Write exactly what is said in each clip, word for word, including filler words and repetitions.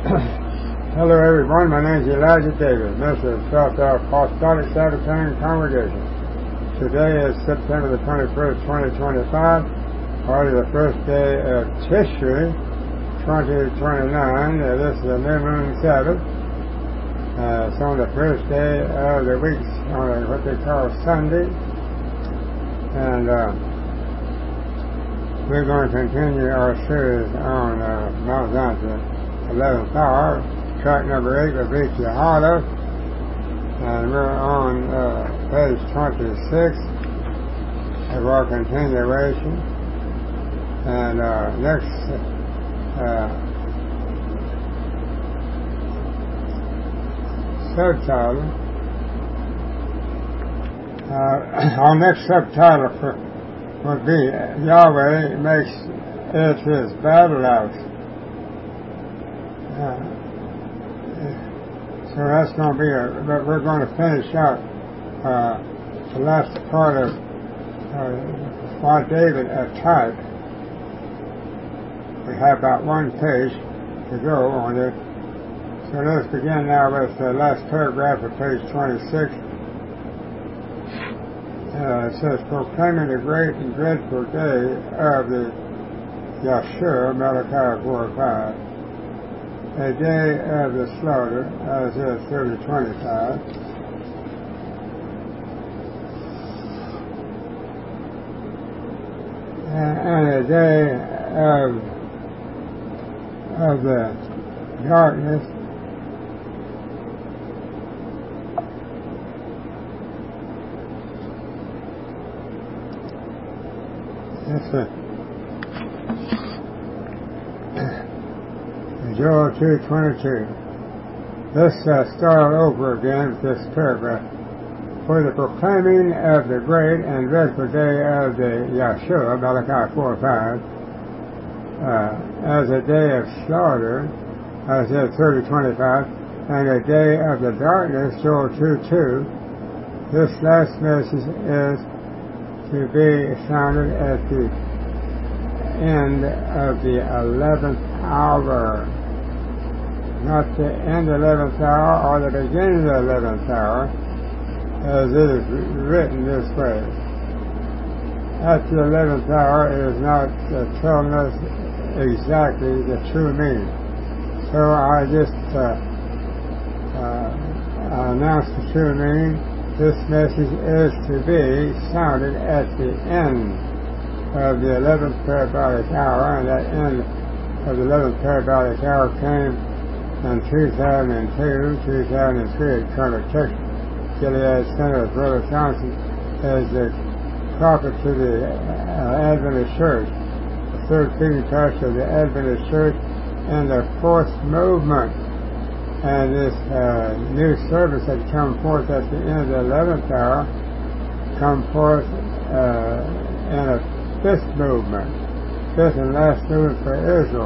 Hello everyone, my name is Elijah Davis, minister of South Apostolic Sabbatarian Congregation. Today is September the twenty-first, twenty twenty-five, or the first day of Tishri, twenty twenty-nine. Uh, this is a new moon Sabbath. Uh, it's on the first day of the week, on a, what they call Sunday. And uh, we're going to continue our series on uh, Mount Zion, the eleventh hour. Track number eight will reach the hollow, and we're on uh, page twenty-six of our continuation. And uh, next uh, subtitle, uh, our next subtitle for, would be Yahweh makes it his battle axe. Uh, So that's going to be a, but we're going to finish out uh, the last part of uh, why David attacked. We have about one page to go on it. So let's begin now with the last paragraph of page twenty-six. Uh, it says, proclaiming the great and dreadful day of the Yahshua, Malachi four five. A day of the slaughter, Isaiah thirty twenty-five. And a day of of the darkness, that's it. Joel two twenty-two. Let's uh, start over again with this paragraph. For the proclaiming of the great and dreadful day of the Yahshua, Malachi four five, uh, as a day of slaughter, Isaiah thirty twenty-five, and a day of the darkness, Joel two two, this last message is to be sounded at the end of the eleventh hour. Not the end of the eleventh hour or the beginning of the eleventh hour, as it is written this way. At the eleventh hour is not uh, telling us exactly the true meaning. So I just uh, uh, announced the true meaning. This message is to be sounded at the end of the eleventh parabolic hour, and that end of the eleventh parabolic hour came in two thousand two, two thousand three at Carter, Texas. Gilead Center of Brother Johnson as the prophet to the uh, Adventist Church, the third feeding pastor of the Adventist Church, and the fourth movement. And this uh, new service that come forth at the end of the eleventh hour come forth uh, in a fifth movement, fifth and last movement for Israel.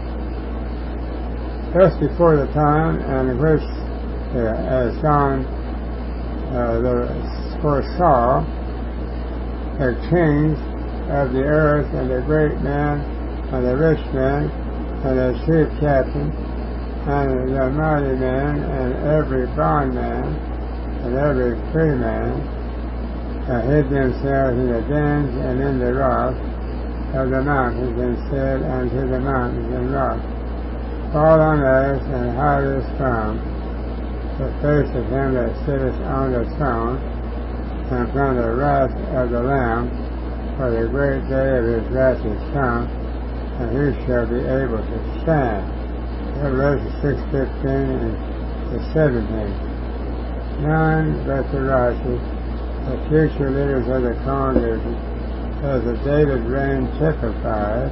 Just before the time in which, uh, as John uh, the, foresaw, the kings of the earth and the great men and the rich men and the chief captains and the mighty men and every bondman and every free man uh, hid themselves in the dens and in the rocks of the mountains and said unto the mountains and rocks, fall on us and hide us from the face of him that sitteth on the throne, and from the wrath of the Lamb, for the great day of his wrath is come, and he shall be able to stand. Revelation six fifteen and to seventeen. None but the righteous, the future leaders of the congregation, as the David reign typifies,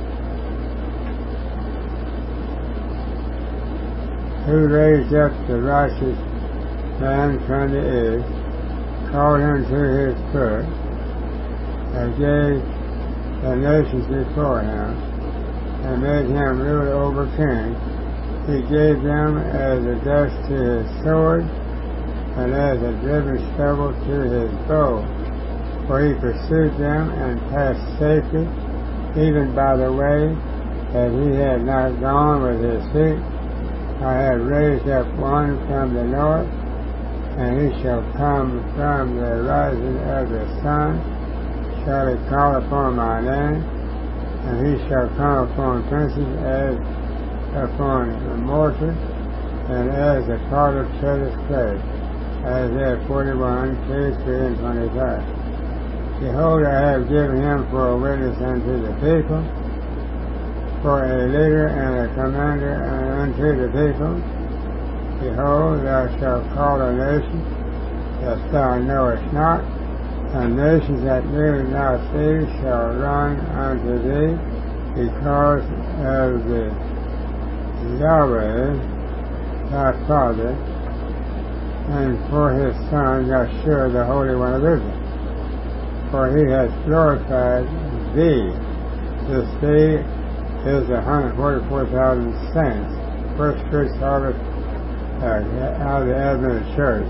who raised up the righteous man from the east, called him to his foot, and gave the nations before him, and made him rule over kings. He gave them as a dust to his sword, and as a driven stubble to his bow. For he pursued them and passed safely, even by the way that he had not gone with his feet, I have raised up one from the north, and he shall come from the rising of the sun, shall he call upon my name, and he shall come upon princes as upon mortars, and as a part of treasures clay. Isaiah forty-one, two, three, and twenty-five. Behold, I have given him for a witness unto the people, for a leader and a commander unto the people. Behold, thou shalt call a nation that thou knowest not, and nations that do not see shall run unto thee, because of the Yahweh thy Father, and for his Son Yeshua, the Holy One of Israel. For he has glorified thee. This thee is the one hundred forty-four thousand saints, first fruits harvest uh, out of the Adventist Church,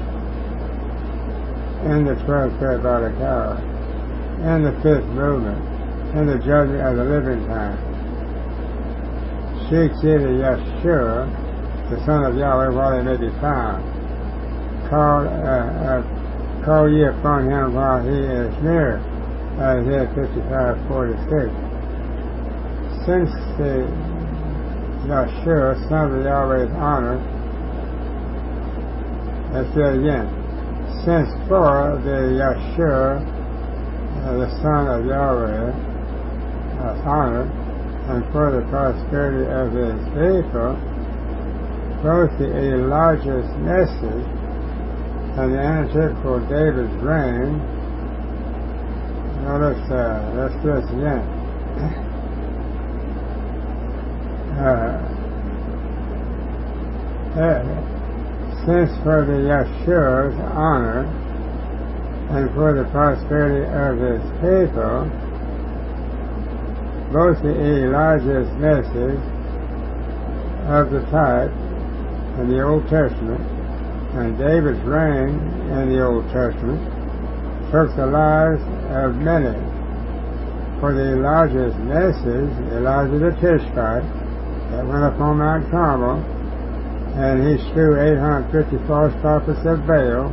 in the twelfth parabolic hour, in the fifth movement, in the judgment of the living time. Seek ye the Yeshua, the Son of Yahweh, while he may be found. Call, uh, uh, call ye upon him while he is near. Isaiah fifty-five, forty-six. Since the Yeshua, Son of Yahweh, is honored, let's do it again. Since for the Yeshua, uh, the Son of Yahweh, is honored, and for the prosperity of his people, both the Elijah's message and the antithetical David's reign. Now let's, uh, let's do this again. Uh, uh, since for the Yeshua's honor and for the prosperity of his people, both the Elijah's message of the type in the Old Testament and David's reign in the Old Testament took the lives of many. For the Elijah's message, Elijah the Tishbite, that went up on Mount Carmel, and he slew eight hundred fifty false prophets of Baal.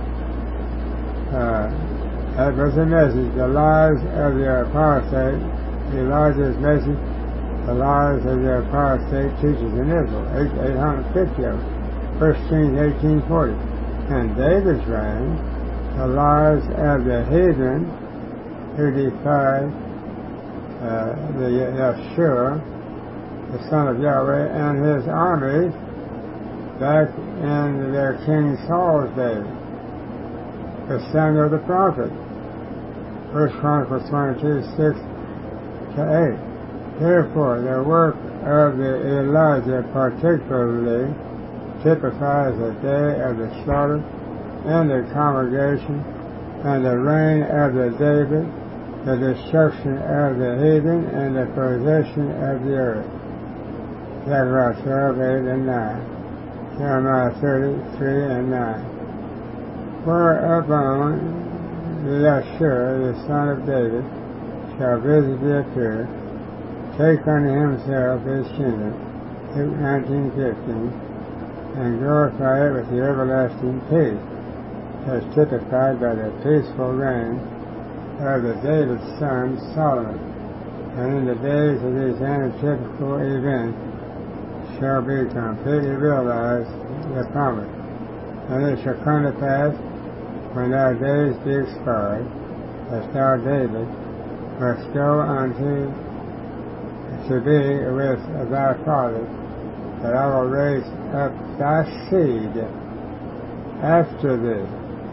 Uh, that was the message. The lives of the apostate, Elijah's message, the lives of the apostate teachers in Israel, eight hundred fifty of them. First Kings eighteen forty. And David's reign, the lives of the heathen who defied uh, the Yeshua, the Son of Yahweh, and his armies back in their King Saul's days, with Samuel the prophet. First Chronicles twenty-two, six to eight. Therefore, the work of the Elijah particularly typifies the day of the slaughter and the congregation and the reign of the David, the destruction of the heathen, and the possession of the earth. Zechariah twelve, eight, and nine. Jeremiah thirty-three and nine. Whereupon the Yeshua, the Son of David, shall visibly appear, take unto himself his kingdom, Luke nineteen fifteen, and glorify it with the everlasting peace, as typified by the peaceful reign of the David's son Solomon. And in the days of these antithetical events shall be completely realized the promise. And it shall come to pass, when thy days be expired, as thou, David, must go unto to be with thy father, that I will raise up thy seed after thee,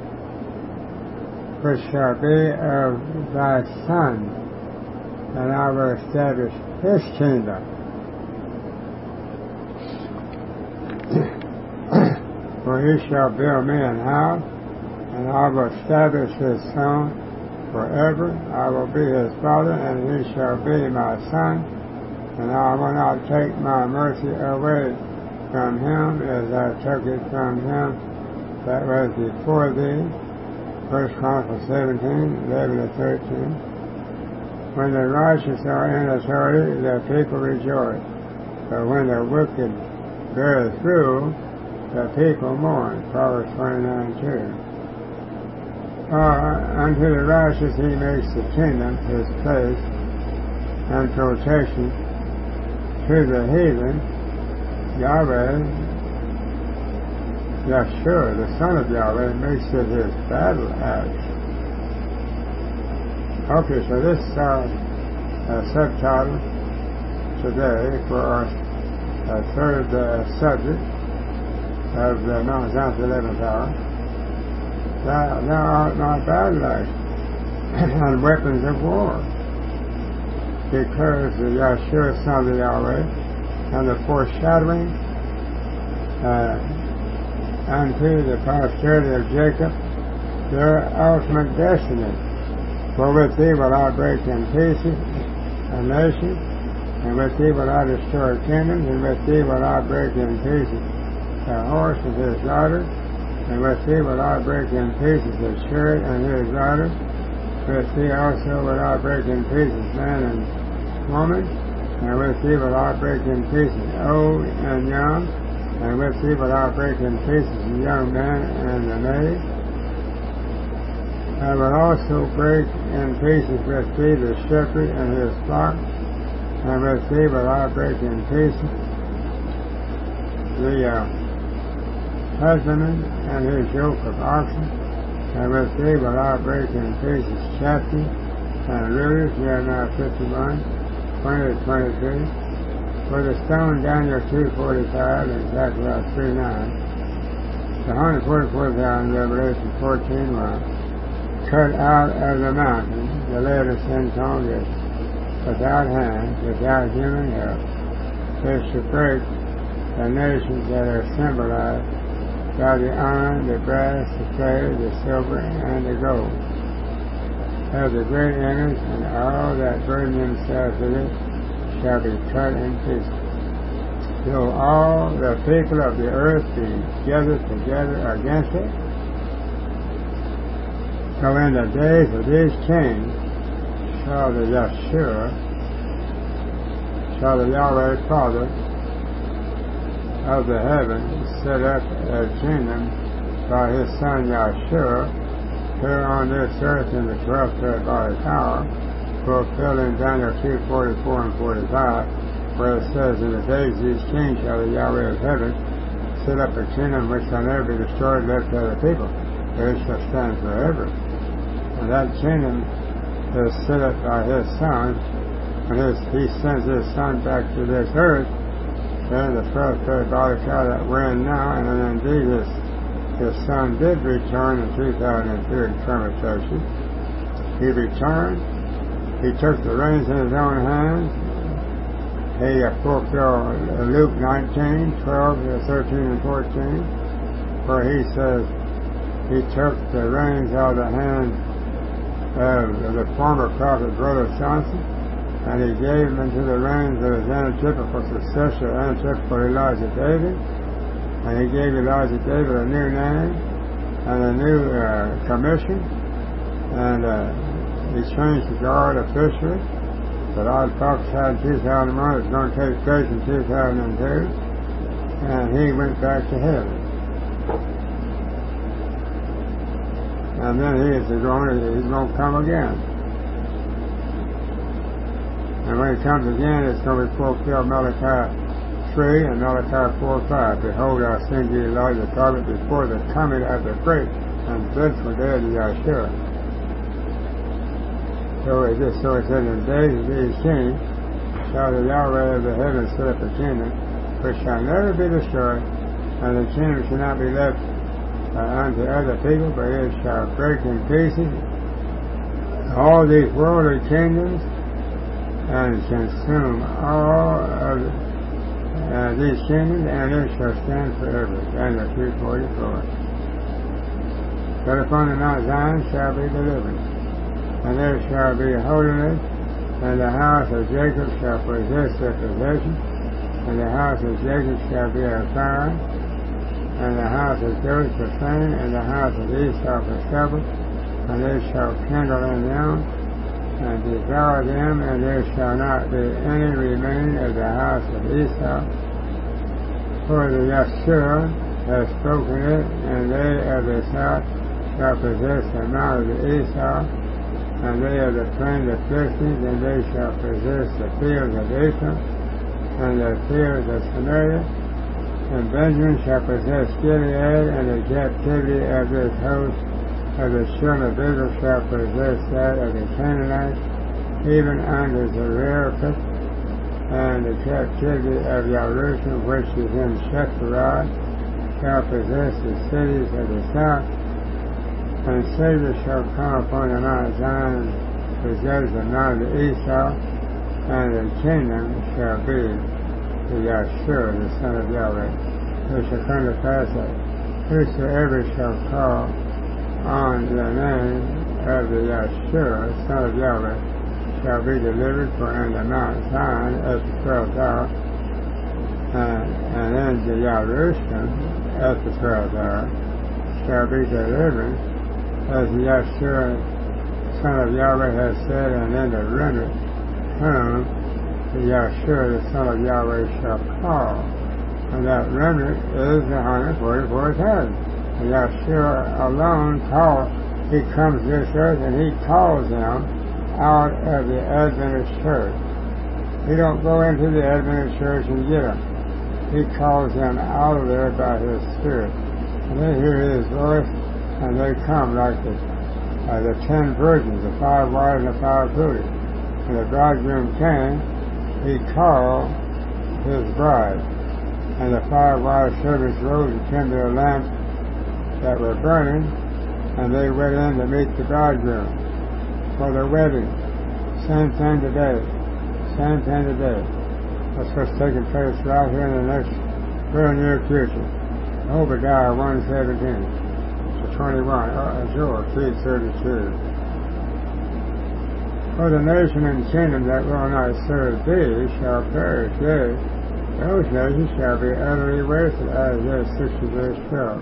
which shall be of thy son, and I will establish his kingdom. For he shall build me an house, and I will establish his throne forever. I will be his father, and he shall be my son, and I will not take my mercy away from him as I took it from him that was before thee. First Chronicles seventeen, eleven to thirteen. When the righteous are in authority, the people rejoice. But when the wicked bear through, the people mourn. Proverbs twenty-nine two. Uh, unto the righteous he makes the kingdom his place and protection. To the heathen, Yahweh, Yeshua, the Son of Yahweh, makes it his battle axe. Okay, so this is our uh, subtitle today for our uh, third uh, subject of the Mount Zion the eleventh hour. Thou, thou art my battle axe and weapons of war. Because the Yeshua, Son of Yahweh, and the foreshadowing uh, unto the posterity of Jacob their ultimate destiny. For with thee will I break in pieces a nation, and with thee will I destroy kingdoms, and with thee will I break in pieces a horse and his rider, and with thee will I break in pieces a chariot and his rider. With thee also will I break in pieces man and woman, and with thee will I break in pieces old and young, and with thee will I break in pieces the young man and the maid. I will also break in pieces with thee the shepherd and his flock, and with thee will I break in pieces the uh, husbandman and his yoke of oxen, and with thee will I break in pieces captains and rulers. Jeremiah fifty-one, twenty to twenty-three. For the stone, Daniel two forty-five and Zechariah three nine. The one hundred forty-four thousand, Revelation fourteen one. Cut out of the mountain the Laodicean congregation, without hands, without human help. They should break the nations that are symbolized by the iron, the brass, the clay, the silver, and the gold of the great image, and all that burden themselves with it shall be cut in pieces. Till all the people of the earth be gathered together against it. So in the days of these kings shall the Yeshua, shall the Yahweh Father of the heavens set up a kingdom by his Son Yeshua here on this earth in the twelfth thread by his power, fulfilled in Daniel two forty-four and forty-five, where it says, in the days of these kings shall the Yahweh of heaven set up a kingdom which shall never be destroyed, left to other people. It shall stand forever. And that kingdom is set up by his Son, and his, he sends his Son back to this earth, in the twelfth thread body car that we're in now, and indeed his, his Son did return in two thousand two in Kermit, He returned, he took the reins in his own hands, he uh, fulfilled Luke nineteen, twelve, thirteen, and fourteen, where he says he took the reins out of the hands of the former prophet Brother Johnson, and he gave them into the reins of his antithetical successor, antithetical Elijah David, and he gave Elijah David a new name and a new uh, commission, and uh, he changed the guard of fishery that I prophesied in two thousand one was going to take place in two thousand two, and he went back to heaven. And then he is going to, he's going to come again. And when he comes again, it's going to be fulfilled Malachi three and Malachi four five. Behold, I send you Elijah the prophet before the coming of the great and dreadful day of Yeshua. So it is, so it says, in the days of these kings shall the Yahweh of the heavens set up a kingdom which shall never be destroyed, and the kingdom shall not be left uh, unto other people, but it shall break in pieces all these worldly kingdoms and consume all of uh, these kingdoms, and it shall stand forever. Daniel two forty-four. But upon the Mount Zion shall be deliverance, and there shall be holiness, and the house of Jacob shall possess their possession, and the house of Jacob shall be a fire, and the house of Joseph a flame, and the house of Esau a stubble, and they shall kindle in them, and devour them, and there shall not be any remain of the house of Esau, For the Yahshua has spoken it, and they of the south shall possess the mount of the Esau, and they of the plain of Philistines, and they shall possess the fields of Ephraim, and the fields of Samaria. And Benjamin shall possess Gilead, and the captivity of this host of the children of Israel shall possess that of the Canaanites, even unto Zarephath, and the captivity of Jerusalem, which is in Shephirah, shall possess the cities of the south. And Savior shall come upon the Mount Zion, possess the mount of Esau, and the kingdom shall be to Yahshua, the son of Yahweh. It shall come to pass that whosoever shall call on the name of the Yahshua, son of Yahweh, shall be delivered, for in the Mount Zion at the twelfth hour, and, and in the Jerusalem at the twelfth hour shall be delivered, as the Yahshua, son of Yahweh, has said, and in the remnant whom the Yahshua, the son of Yahweh, shall call. And that remnant is the one hundred forty-four thousand. The Yahshua alone calls. He comes to this earth and he calls them out of the Adventist church. He don't go into the Adventist church and get them. He calls them out of there by his Spirit. And they hear his voice, and they come like the, uh, the ten virgins, the five wise and the five foolish. When the bridegroom came, he called his bride. And the five wise servants rose and kindled the lamps that were burning, and they went in to meet the bridegroom for the wedding. Same thing today. Same thing today. That's what's taking place right here in the next very near future. Obadiah one seventeen to twenty-one. Uh, Joel three thirty-two. For the nation and kingdom that will not serve thee shall perish. Yea, those nations shall be utterly wasted. Isaiah sixty verse twelve.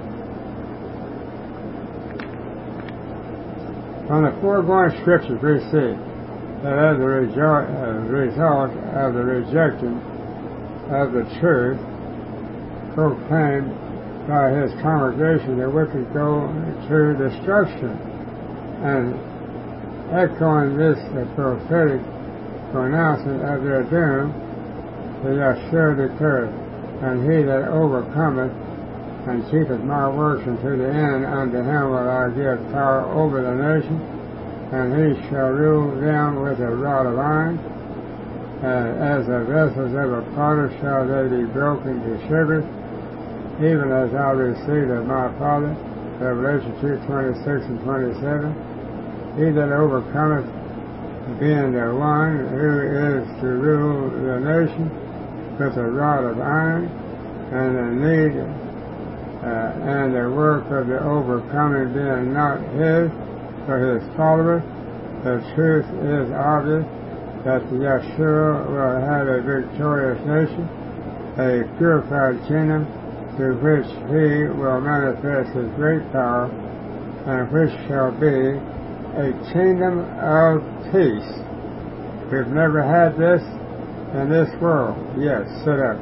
From the foregoing scriptures we see that as a result, uh, result of the rejection of the truth proclaimed by his congregation, the wicked go to destruction. And echoing this the prophetic pronouncement of their doom, the Yahshua declared, and he that overcometh and keepeth my works unto the end, unto him will I give power over the nation, and he shall rule them with a rod of iron, and as the vessels of a potter shall they be broken to shivers, even as I received of my Father. Revelation two twenty-six and twenty-seven. He that overcometh, being the one who is to rule the nation with a rod of iron, and the need uh, and the work of the overcoming being not his, but his followers, the truth is obvious that the Yahshua will have a victorious nation, a purified kingdom, through which he will manifest his great power, and which shall be a kingdom of peace. We've never had this in this world. Yes, sit up.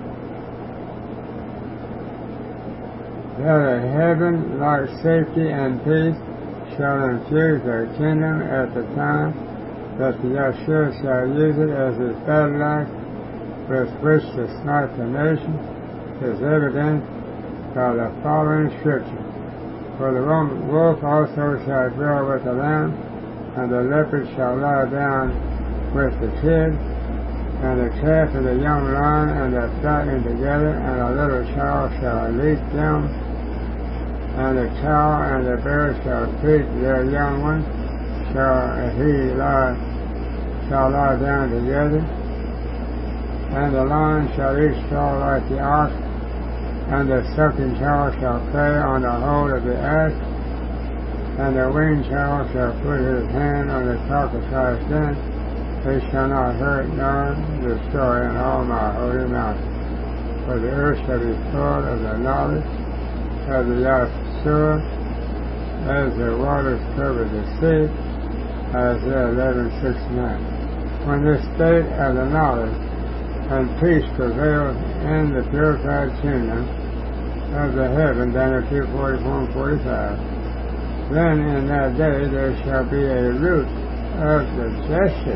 That a heaven like safety and peace shall infuse their kingdom at the time that the Yahshua shall use it as his battle axe with which to smite the nation is evident by the following scripture. For the wolf also shall dwell with the lamb, and the leopard shall lie down with the kid, and the calf of the young lion and the fatling together, and a little child shall lead them, and the cow and the bear shall feed their young ones, shall he lie, shall lie down together, and the lion shall eat straw like the ox, and the sucking child shall play on the hold of the ass, and the weaned child shall put his hand on the cockatrice den. They shall not hurt nor destroy in all my holy mountains. For the earth shall be full of the knowledge of the Yahshua, as the waters cover the sea. Isaiah eleven six nine. When this state of the knowledge and peace prevails in the purified kingdom of the heaven. Daniel two forty-four and forty-five. Then in that day there shall be a root of the Jesse,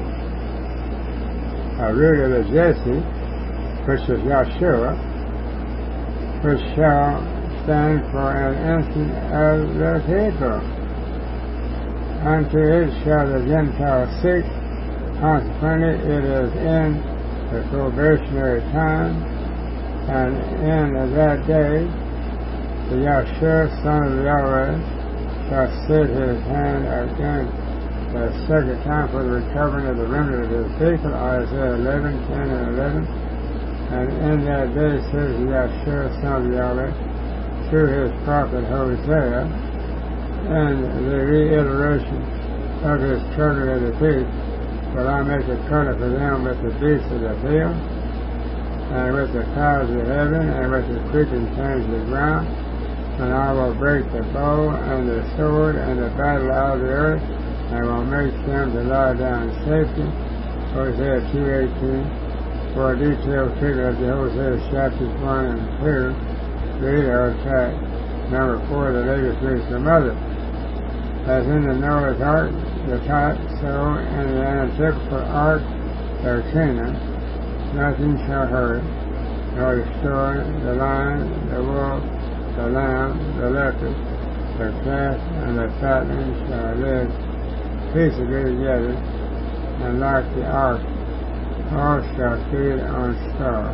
a root of the Jesse, which is Yeshua, which shall stand for an ensign of the people. Unto it shall the Gentiles seek. Consequently, it is in the probationary time, and in that day the Yeshua, son of Yahweh, shall set his hand again the second time for the recovering of the remnant of his people. Isaiah eleven, ten and eleven. And in that day says the Yeshua, son of Yahweh, through his prophet Hosea, and the reiteration of his covenant of the peace, will I make a covenant for them with the beasts of the field, and with the fowls of heaven, and with the creeping things of the ground, and I will break the bow and the sword and the battle out of the earth, and will make them to lie down in safety. Hosea two eighteen. For a detailed treatment of the Hosea chapters one and two, read or track number four, the latest reads the mother. As in the Noah's Ark, the type, so in the antithetical ark, their kingdom, nothing shall hurt, nor destroy the lion, the wolf, the lamb, the leopard, the calf, and the fatling shall live peaceably together, and like the ark, all shall feed on stars.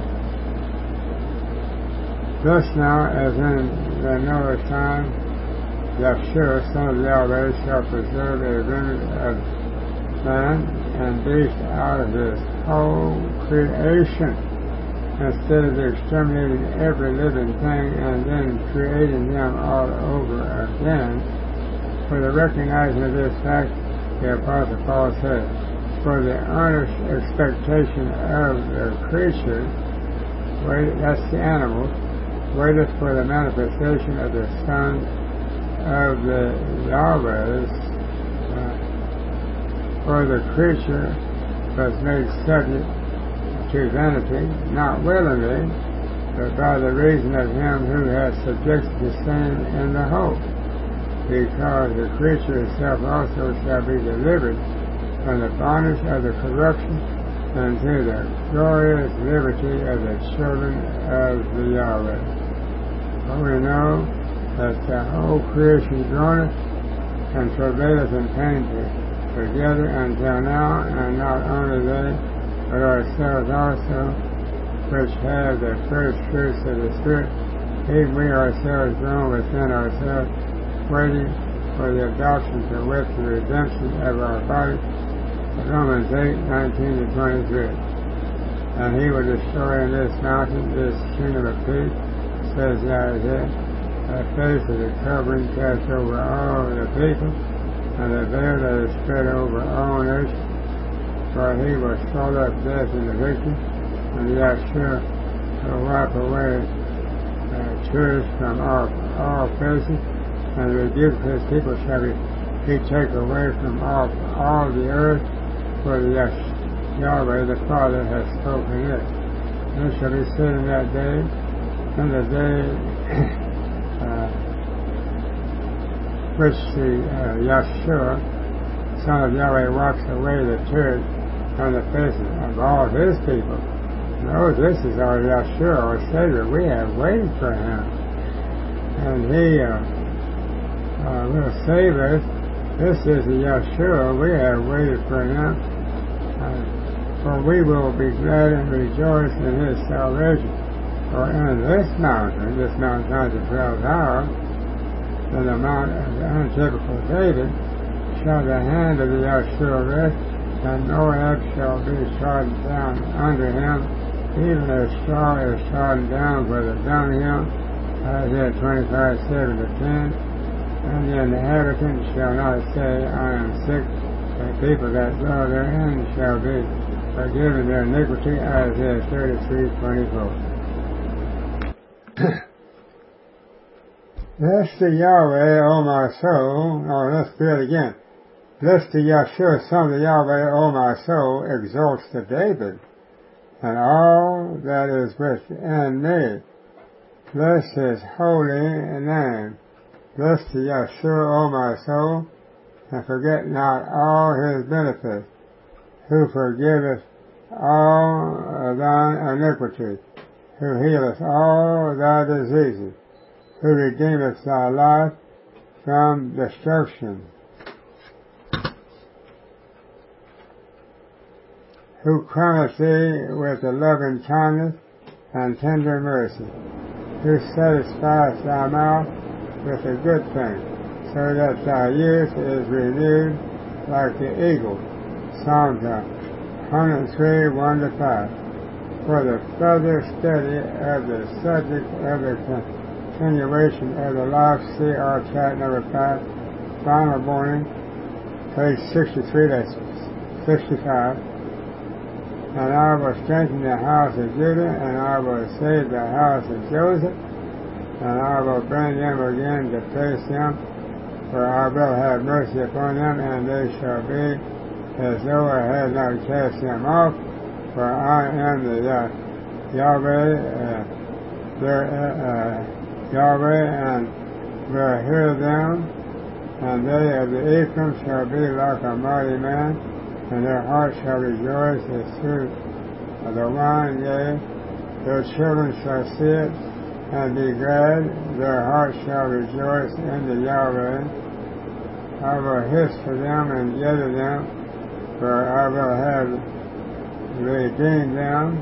Thus now, as in the Noah's time, Yeshua, son of Yahweh, shall preserve a remnant of man and beast out of his whole creation, instead of exterminating every living thing and then creating them all over again. For the recognizing of this fact, the Apostle Paul said, for the earnest expectation of the creature, wait, that's the animals, waiteth for the manifestation of the sons of the Yahwehs. Uh, for the creature was made subject to vanity, not willingly, but by the reason of him who has subjected the same in the hope, because the creature itself also shall be delivered from the bondage of the corruption unto the glorious liberty of the children of the Yahweh. For we know that the whole creation groaneth and travaileth in pain together until now, and not only they, but ourselves also, which have the first fruits of the Spirit, even we ourselves groan within ourselves, waiting for the adoption to wit the redemption of our body. Romans eight, nineteen to twenty-three. And he will destroy in this mountain this kingdom of peace, says Isaiah, the face of the covering cast over all the people, and the veil that is spread over all nations. For he will swallow up death in the victory, and Yeshua will wipe away uh, tears from all, all faces, and the rebuke of his people shall be he take away from all, all the earth, for the Yahweh the Father has spoken it. And it shall be said in that day, in the day uh, which the uh, Yeshua, son of Yahweh, wipes away the tears from the faces of all his people. No, this is our Yeshua, our Savior. We have waited for him, and he uh, uh, will save us. This is the Yeshua. We have waited for him. Uh, for we will be glad and rejoice in his salvation. For in this mountain, this mountain not the twelve hour, in the mount of the untypical David, shall the hand of the Yeshua rest, and Moab shall be trodden down under him, even as straw is trodden down for the dunghill. Isaiah twenty-five, seven to ten. And the inhabitants shall not say, I am sick. The people that dwell therein shall be forgiven their iniquity. Isaiah thirty-three, twenty-four. Bless the Yahweh, O my soul. Or let's do it again. Bless the Yeshua, son of the Yahweh, O my soul, exalts to David. and all that is within me. Bless his holy name. Bless the Yeshua, O my soul, and forget not all his benefits, who forgiveth all thine iniquity, who healeth all thy diseases, who redeemeth thy life from destruction, who crowneth thee with the loving kindness and tender mercy, who satisfies thy mouth with a good thing, so that thy youth is renewed like the eagle. Psalms one oh three, one to five. For the further study of the subject of the continuation of the life, see our tract number five, Final Warning, page sixty-three to sixty-five. And I will strengthen the house of Judah, and I will save the house of Joseph, and I will bring them again to place them, for I will have mercy upon them, and they shall be as though I had not cast them off, for I am the uh, Yahweh, uh, their, uh, uh, Yahweh, and will hear them, and they of the Ephraim shall be like a mighty man, and their heart shall rejoice as through the wine, yea, their children shall see it, and be glad, their heart shall rejoice in the Yahweh. I will hiss for them and gather them, for I will have redeemed them,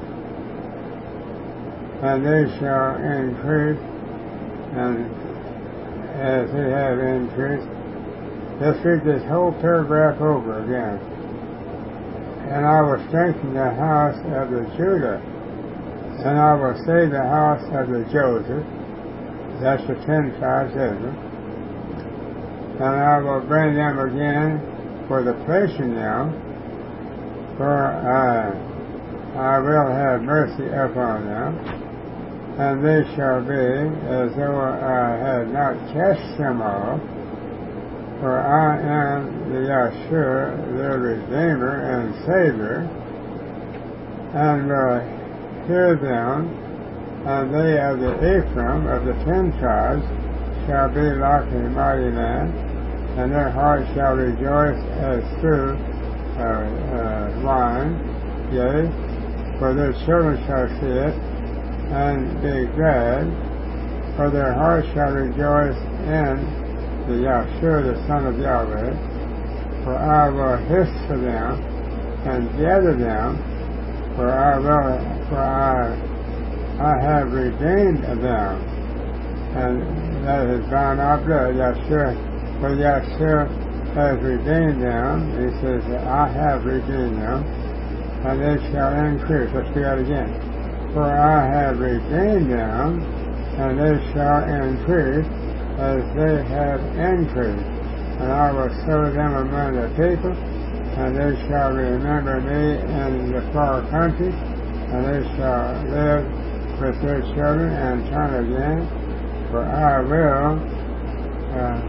and they shall increase, and as they have increased. Let's read this whole paragraph over again. And I will strengthen the house of the Judah, and I will save the house of the Joseph, that's the ten tribes of Israel, and I will bring them again for the placing them, for uh, I will have mercy upon them, and they shall be as though I had not cast them off, for I am the Yeshua, their Redeemer and Savior, and will hear them, and they of the Ephraim, of the ten tribes, shall be like a mighty man, and their heart shall rejoice as through uh, uh, wine, yea, for their children shall see it, and be glad, for their heart shall rejoice in the Yeshua, the Son of Yahweh, for I will hiss for them and gather them, for I will, for I, I have redeemed them, and that is by my blood. Yeshua, for Yeshua has redeemed them. He says, I have redeemed them, and they shall increase. Let's do that again. For I have redeemed them, and they shall increase, as they have increased, and I will sow them among the people, and they shall remember me in the far countries, and they shall live with their children and turn again, for I will uh,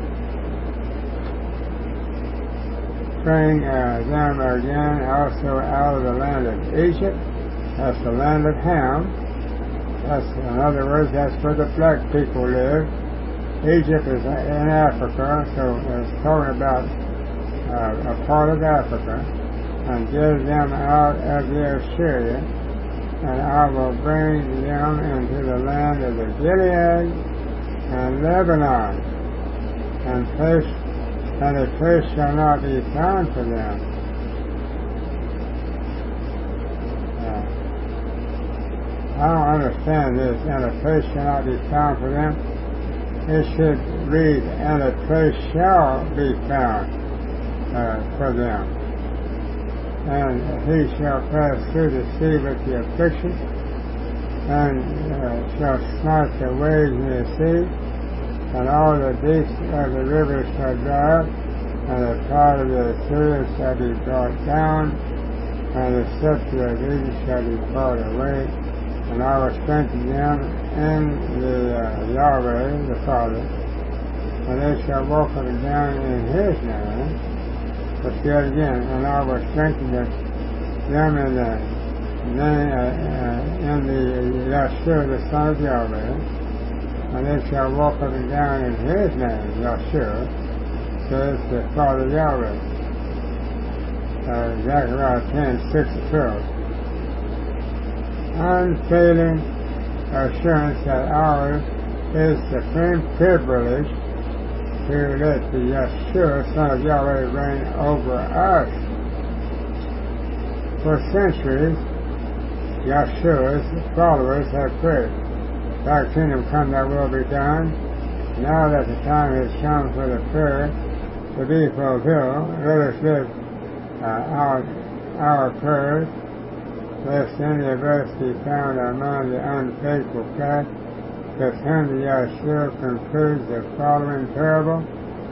bring uh, them again also out of the land of Egypt. That's the land of Ham. That's, in other words, that's where the black people live. Egypt is in Africa, so it's talking about uh, a part of Africa, and give them out of the Assyria, and I will bring them into the land of the Gilead and Lebanon, and place, and a place shall not be found for them. Uh, I don't understand this, and a place shall not be found for them. It should read, and a place shall be found uh, for them. And he shall pass through the sea with the affliction, and uh, shall smite the waves in the sea, and all the deeps of the rivers shall dry up, and the pride of the Assyrians shall be brought down, and the scepter of Egypt shall be brought away, and I will strengthen them in the uh, Yahweh, the Father, and they shall walk up and down in His name. Let's do it again. And I will strengthen them in the name, uh, uh, in the Yeshua, the Son of Yahweh, and they shall walk up and down in his name, Yeshua, says the Father Yahweh. Uh, Zechariah ten, six to twelve. Unfailing assurance that ours is supreme privilege to let the Yeshua, Son of Yahweh, reign over us. For centuries, Yeshua's followers have prayed, thy kingdom come, thy will be done. Now that the time has come for the prayer to be fulfilled, let us live uh, out our prayers, lest any of us be found among the unfaithful class. With whom the Yeshua concludes the following parable.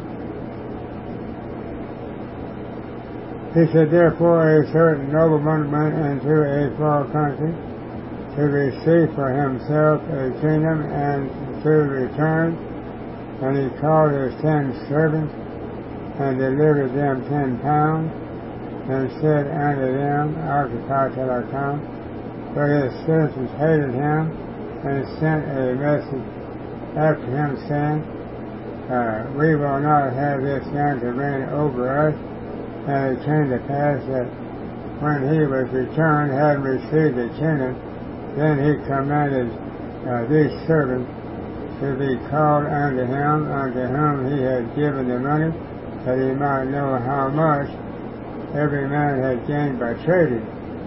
He said, therefore a certain nobleman went into a far country to receive for himself a kingdom and to return. And he called his ten servants and delivered them ten pounds and said unto them, occupy till I come. But his citizens hated him and sent a message after him saying, uh, we will not have this man to reign over us. And it came to pass that when he was returned, having received the kingdom, then he commanded uh, these servants to be called unto him, unto whom he had given the money, that he might know how much every man had gained by trading.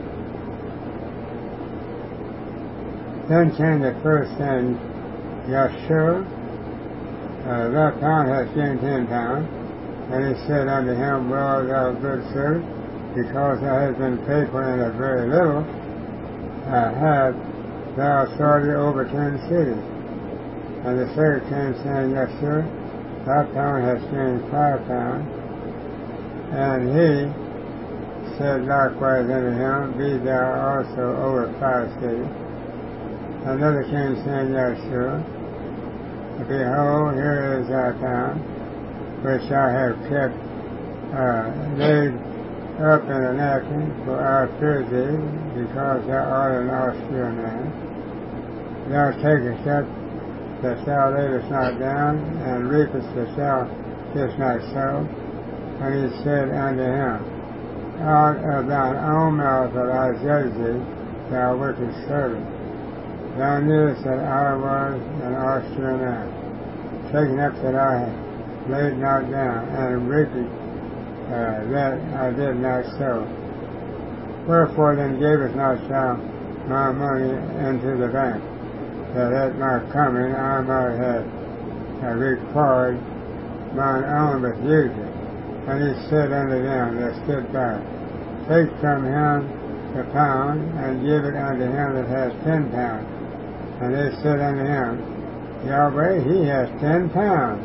Then came the first saying, Yeshua, uh, that pound has gained ten pounds. And he said unto him, well, thou good servant, because thou hast been faithful in a very little, uh, have thou authority over ten cities. And the third came saying, Yeshua, that pound has gained five pounds. And he said likewise unto him, be thou also over five cities. Another came saying, Yeshua, behold, here is thy pound, which I have kept uh, laid up in a napkin, for I fear thee, because thou art an austere man. Thou takest up that thou layest not down, and reapest that thou didst not sow. And he said unto him, out of thine own mouth will I judge thee, thou wicked servant. Thou knewest that I was an austere man, taking up that I had laid not down, and reaping uh, that I did not sow. Wherefore then gavest not thou my money into the bank, that at my coming I might have uh, required mine own with usury? And he said unto them that stood by, take from him the pound, and give it unto him that has ten pounds. And they said unto him, Yahweh, he has ten pounds.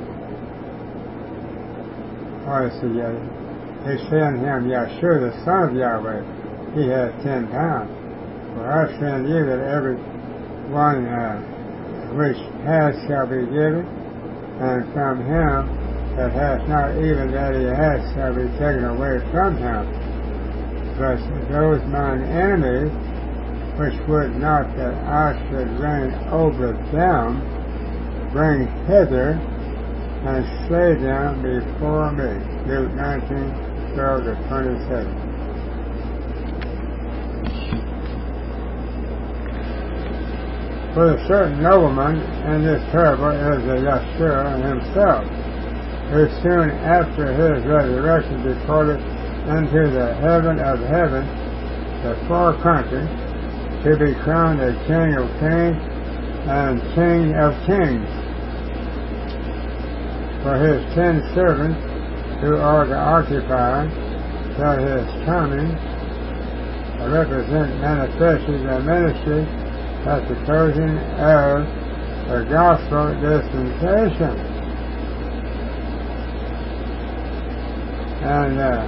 Or they say unto him, Yeshua, the Son of Yahweh, he has ten pounds. For I say unto you that every one uh, which has shall be given, and from him that has not, even that he has shall be taken away from him. But those mine enemies, which would not that I should reign over them, bring hither and slay them before me. Luke nineteen, twelve to twenty-seven. For the certain nobleman in this parable is the Yeshua himself, who soon after his resurrection departed into the heaven of heaven, the far country, to be crowned as King of kings and King of kings. For his ten servants who are to occupy till his coming represent manifestly the ministry at the closing of the gospel dispensation. And uh,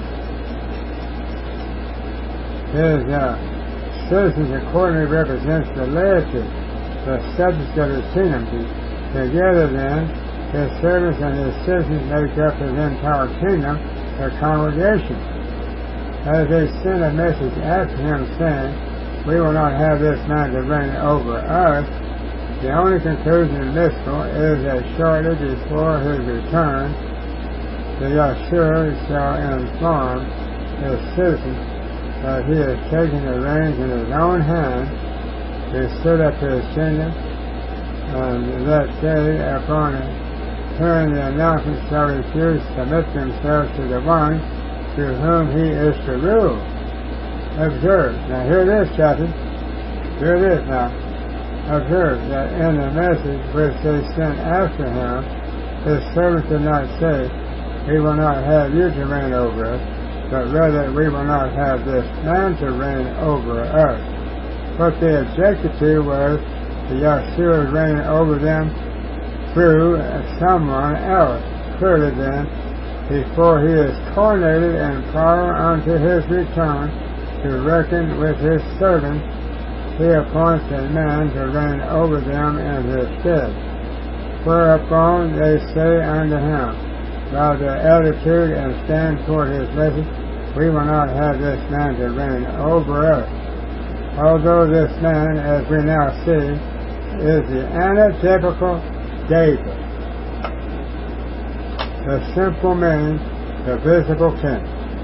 his uh, citizens accordingly represents the laity, the subjects of his kingdom. Together then, his servants and his citizens make up his entire kingdom, the congregation. As they sent a message after him saying, we will not have this man to reign over us. The only conclusion mystical is that shortly before his return, the Yahshua shall inform his citizens that he has taken the reins in his own hand to set up his kingdom, and that they, upon hearing the announcement, shall refuse to submit themselves to the one to whom he is to rule. Observe. Now hear this, Captain. Hear this now. Observe that in the message which they sent after him, his servants did not say, we will not have you to reign over us, but rather we will not have this man to reign over us. What they objected to was the Yahshua reigning over them through someone else. Clearly then, before he is coronated in power unto his return to reckon with his servants, he appoints a man to reign over them in his stead. Whereupon they say unto him, by their attitude and stand toward his message, we will not have this man to reign over us. Although this man, as we now see, is the antitypical David, the simple man, the visible king.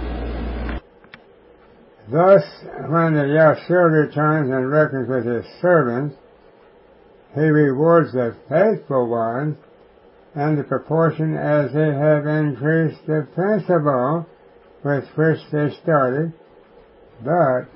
Thus, when the Yahshua returns and reckons with his servants, he rewards the faithful ones in the proportion as they have increased the principle with which they started, but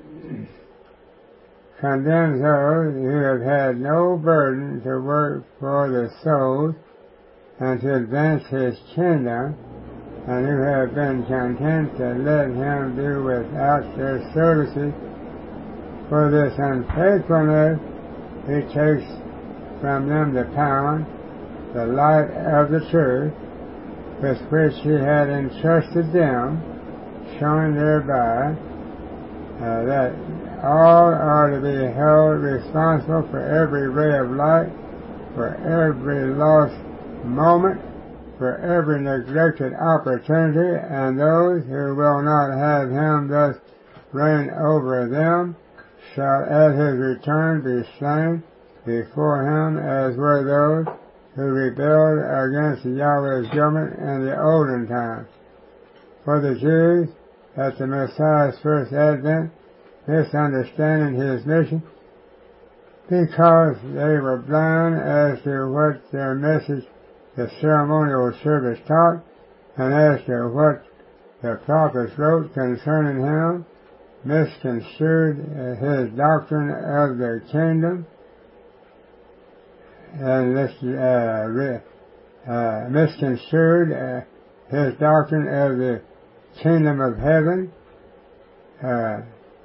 condemns those who have had no burden to work for the souls and to advance his kingdom, and who have been content to let him do without their services. For this unfaithfulness he takes from them the power, the light of the truth, with which he had entrusted them, showing thereby uh, that all are to be held responsible for every ray of light, for every lost moment, for every neglected opportunity, and those who will not have him thus reign over them shall at his return be slain before him, as were those who rebelled against Yahweh's government in the olden times. For the Jews, at the Messiah's first advent, misunderstanding his mission, because they were blind as to what their message the ceremonial service taught, and as to what the prophets wrote concerning him, misconstrued his doctrine of the kingdom, and this, uh, uh, misconstrued uh, his doctrine of the kingdom of heaven, uh,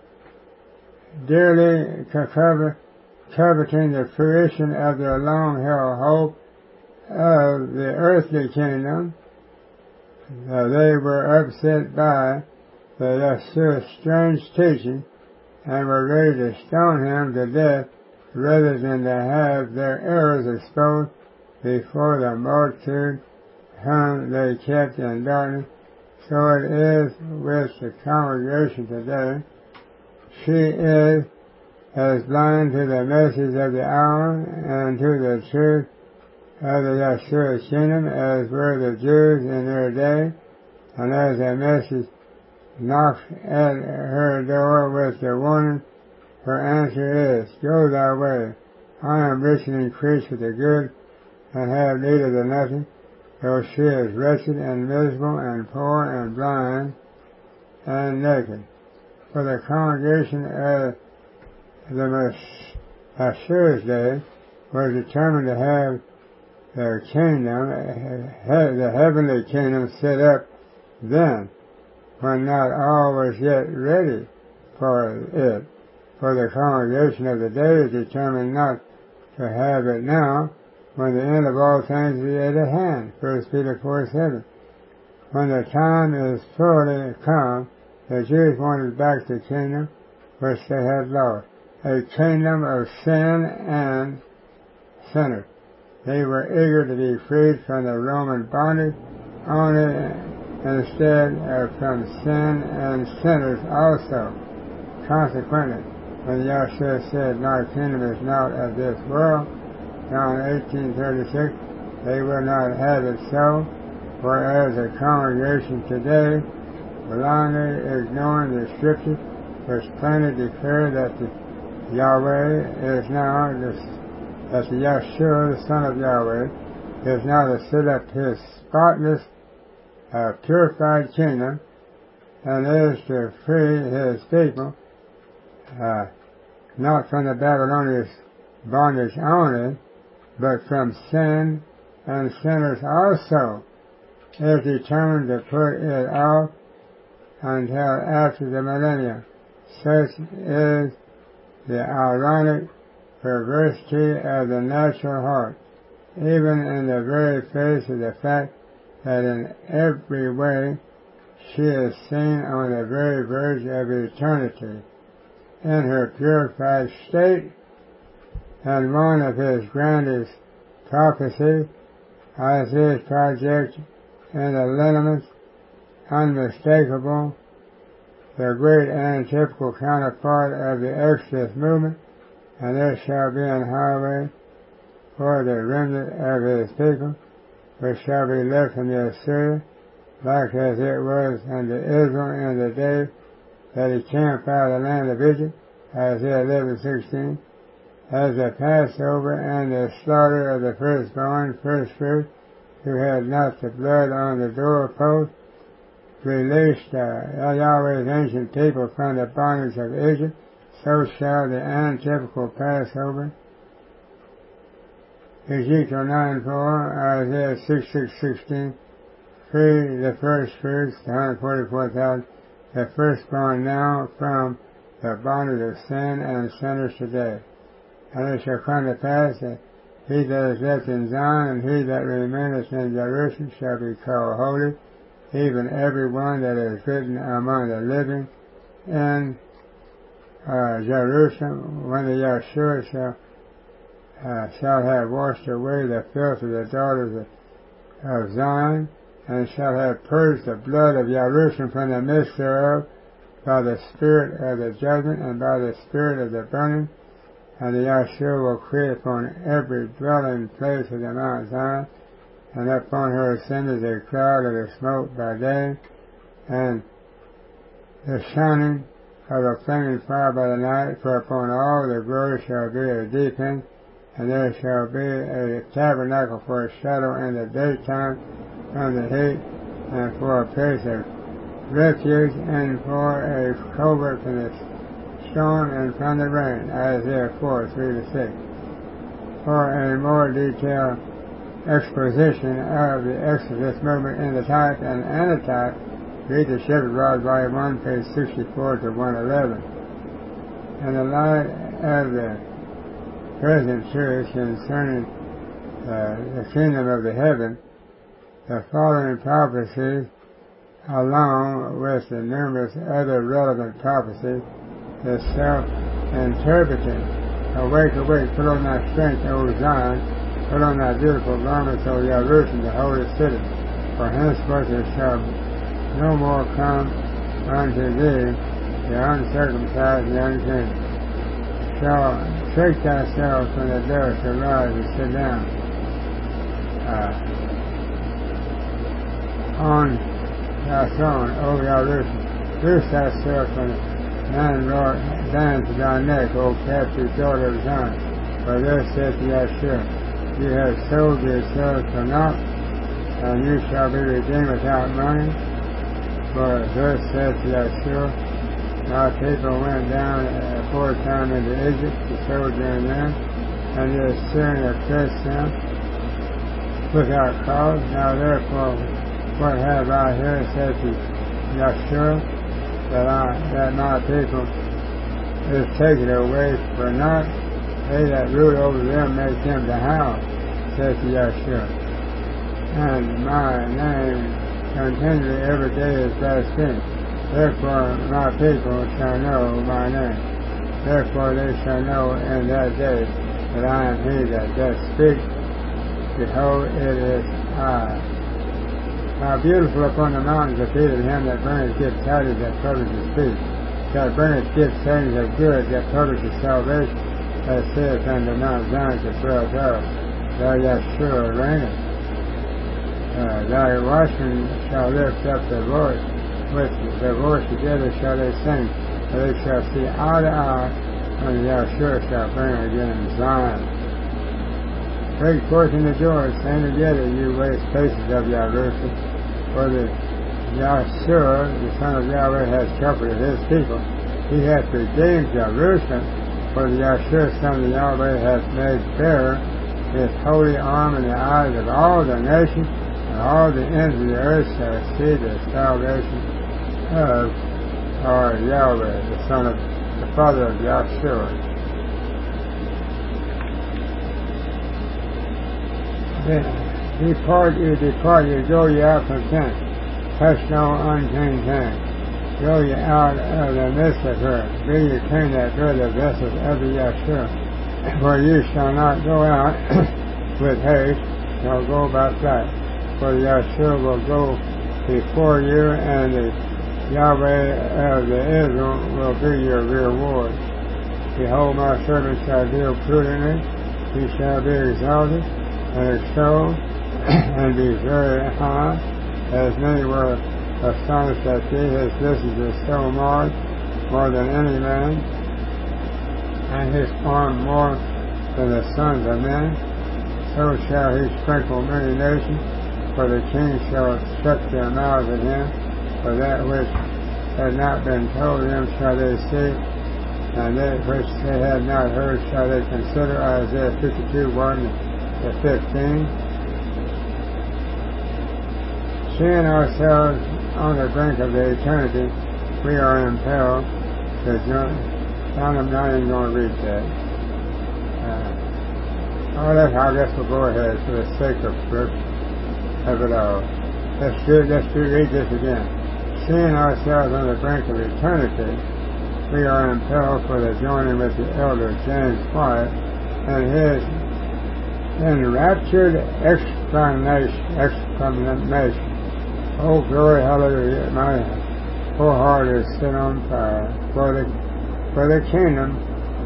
dearly coveting the fruition of their long-held hope of the earthly kingdom. Uh, they were upset by the Yahshua's strange teaching and were ready to stone him to death rather than to have their errors exposed before the multitude whom they kept in darkness. So it is with the congregation today. She is as blind to the message of the hour and to the truth of the Yahshua's kingdom as were the Jews in their day, and as the message knocks at her door with the warning, her answer is, go thy way. I am rich and increased with the good, and have need of the nothing, though she is wretched and miserable and poor and blind and naked. For the congregation of the Yahshua's day was determined to have their kingdom, the heavenly kingdom, set up then, when not all was yet ready for it. For the congregation of the day is determined not to have it now, when the end of all things is at hand. First Peter four seven. When the time is fully come, the Jews wanted back the kingdom which they had lost, a kingdom of sin and sinners. They were eager to be freed from the Roman bondage, only instead of from sin and sinners also. Consequently, when Yahshua said, "My kingdom is not of this world," John eighteen thirty-six, they will not have it so, whereas the congregation today, blindly ignoring the scriptures, which plainly declare that the Yahweh is now, this, that the Yahshua, the Son of Yahweh, is now to set up his spotless, uh, purified kingdom, and is to free his people, uh, not from the Babylonian bondage only, but from sin and sinners also, is determined to put it off until after the millennium. Such is the ironic perversity of the natural heart, even in the very face of the fact that in every way she is seen on the very verge of eternity, in her purified state. And one of his grandest prophecies, Isaiah's project in the lineaments, unmistakable, the great antithetical counterpart of the Exodus movement, and there shall be an highway for the remnant of his people, which shall be left from the Assyria, like as it was unto Israel in the day that he camped out of the land of Egypt, Isaiah eleven sixteen, as the Passover and the slaughter of the firstborn, first fruit, who had not the blood on the doorpost, released uh, Yahweh's ancient people from the bondage of Egypt, so shall the antithetical Passover, Ezekiel nine four, Isaiah six six sixteen, free the first fruits, the one hundred forty-four thousand, the firstborn now from the bondage of sin and sinners today. And it shall come to pass that he that is left in Zion and he that remaineth in Jerusalem shall be called holy, even every one that is written among the living in uh, Jerusalem, when the Yahshua shall, uh, shall have washed away the filth of the daughters of, of Zion, and shall have purged the blood of Jerusalem from the midst thereof, by the spirit of the judgment and by the spirit of the burning. And the Yahshua will create upon every dwelling place of the Mount Zion, and upon her ascended a cloud of the smoke by day, and the shining of a flaming fire by the night, for upon all the glory shall be a defense, and there shall be a tabernacle for a shadow in the daytime from the heat, and for a place of refuge, and for a covert from the storm and from the rain, Isaiah four three to six. For a more detailed exposition of the Exodus movement in the type and antitype, read the Shepherd Rod, Volume one, page sixty-four to one eleven. In the light of the present truth concerning uh, the kingdom of the heaven, the following prophecies, along with the numerous other relevant prophecies, is self-interpreting. Awake, awake, put on thy strength, O Zion, put on thy beautiful garments, O Jerusalem, the holy city. For henceforth there shall no more come unto thee the uncircumcised and the unclean. Shall shake thyself from the dust, arise and sit down. Uh, on thy throne, O Jerusalem, loose thyself from the and Lord, dance to thy neck, O captive daughter of Zion. For thus saith Yahshua, you have sold yourselves for naught, and you shall be redeemed without money. For thus saith Yahshua, my people went down aforetime into Egypt to sojourn there, and the Assyrian oppressed them without cause. Now therefore, what have I here, saith Yahshua, that I, that my people is taken away for naught? They that rule over them make them to howl, saith Yahshua. And my name continually every day is blasphemed. Therefore my people shall know my name. Therefore they shall know in that day that I am he that doth speak. Behold, it is I. How beautiful upon the mountains the feet of him that bringeth good tidings that covers his feet. shall bring us good things of good that publishes salvation, as saith unto Mount Zion to dwell there. Thou Yahshua reigneth. Uh, thy watchmen shall lift up their voice, with their voice together shall they sing, for they shall see eye to eye, when Yahshua shall bring again Zion. Break forth in the doors, stand together, you waste places of Jerusalem, for the Yahshua, the Son of Yahweh, has comforted his people. He hath redeemed Jerusalem, for the Yahshua, Son of Yahweh, hath made bare his holy arm in the eyes of all the nations, and all the ends of the earth shall see the salvation of our Yahweh, the Son of the Father of Yahshua. Depart you, depart you, go ye out from thence, touch no unclean thing. Go ye out of the midst of her, be ye clean that bear the vessels of the Yahshua. For you shall not go out with haste, nor go by flight. For the Yahshua will go before you, and the Yahweh of the Israel will be your reward. Behold, my servant shall deal prudently, he shall be exalted and extolled, and be very high. As many were astonished at thee, his visage is so marred, more than any man, and his form more than the sons of men. So shall he sprinkle many nations, for the kings shall shut their mouths at him. For that which had not been told them shall they see, and that which they had not heard shall they consider. Isaiah fifty-two, one to fifteen. Seeing ourselves on the brink of the eternity, we are impelled to join. I'm not even going to read that. Uh, oh, that's, I guess we'll go ahead for the sake of, of it all. Let's do, let's do, read this again. Seeing ourselves on the brink of eternity, we are impelled for the joining with the elder James White and his enraptured exclamation, exclamation. Oh, glory, hallelujah. My whole heart is set on fire for the, for the kingdom,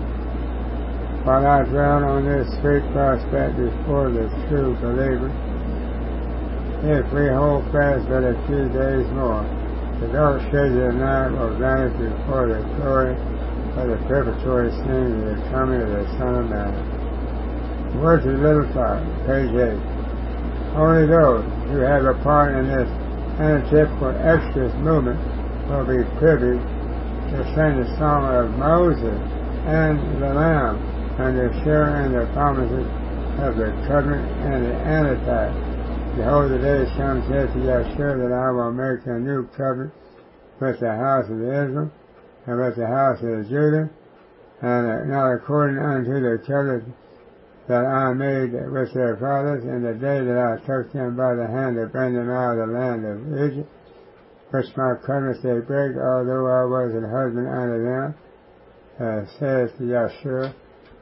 while I dwell on this sweet prospect before the true believer. If we hold fast but a few days more, the dark shades of night will vanish before the glory of the preparatory scene of the coming of the Son of Man. Words of Little Fire, page eight. Only those who have a part in this antithetical exodus movement will be privy to sing the song of Moses and the Lamb, and to share in the promises of the covenant and the Antichrist. Behold, the day comes, saith to Yahshua, that I will make a new covenant with the house of Israel and with the house of Judah, and not according unto the covenant that I made with their fathers in the day that I took them by the hand to bring them out of the land of Egypt, which my covenants they break, although I was an husband unto them, uh, saith Yahshua.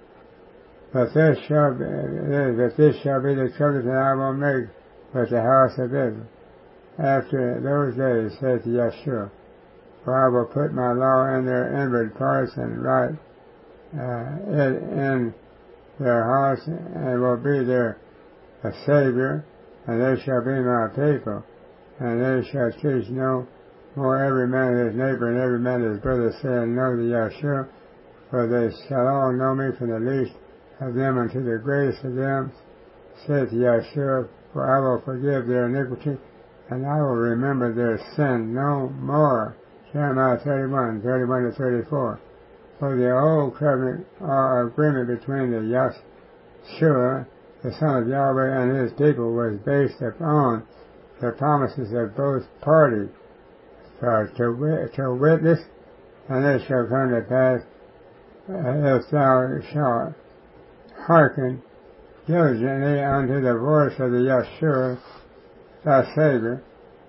But this shall be, but this shall be the covenant that I will make with the house of Israel after those days, saith Yahshua. For I will put my law in their inward parts and write uh, it in their hearts, and will be their a Savior, and they shall be my people, and they shall teach no more every man his neighbor and every man his brother, saying, Know the Yahshua, for they shall all know me, from the least of them unto the greatest of them, saith Yahshua. For I will forgive their iniquity, and I will remember their sin no more. Jeremiah thirty-one, thirty-one to thirty-four. For the old covenant or agreement between the Yahshua, the Son of Yahweh, and his people was based upon the promises of both parties, for to, to witness, and it shall come to pass, uh, if thou shalt hearken diligently unto the voice of the Yahshua, thy Savior,